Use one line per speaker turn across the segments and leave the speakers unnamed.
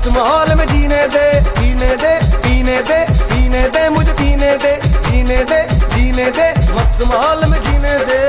मस्त माहौल में जीने दे, जीने दे, जीने दे, जीने दे, मुझे जीने दे, जीने दे, जीने दे, मस्त माहौल में जीने दे।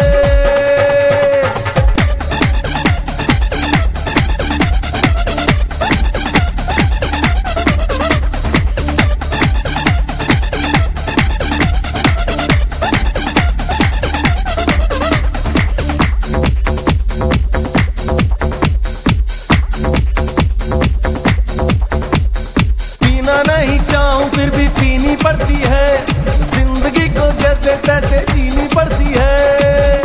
नहीं चाहूं फिर भी पीनी पड़ती है, जिंदगी को जैसे तैसे जीनी पड़ती है।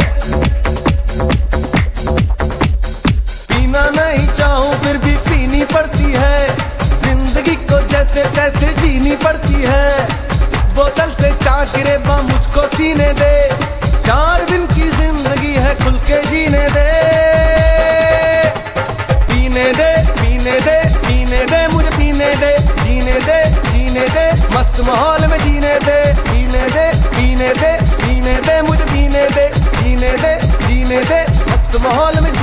पीना नहीं चाहूं फिर भी पीनी पड़ती है, जिंदगी को जैसे तैसे जीनी पड़ती है। इस बोतल से चार गिरेबा मुझको सीने दे, 4 दिन की जिंदगी है खुल के जीने दे। पीने दे, पीने दे, पीने दे, मुझे पीने दे, जीने दे, जीने दे, मस्त माहौल में जीने दे, जीने दे, जीने दे, जीने दे, मुझे पीने दे, जीने दे, जीने दे, मस्त माहौल में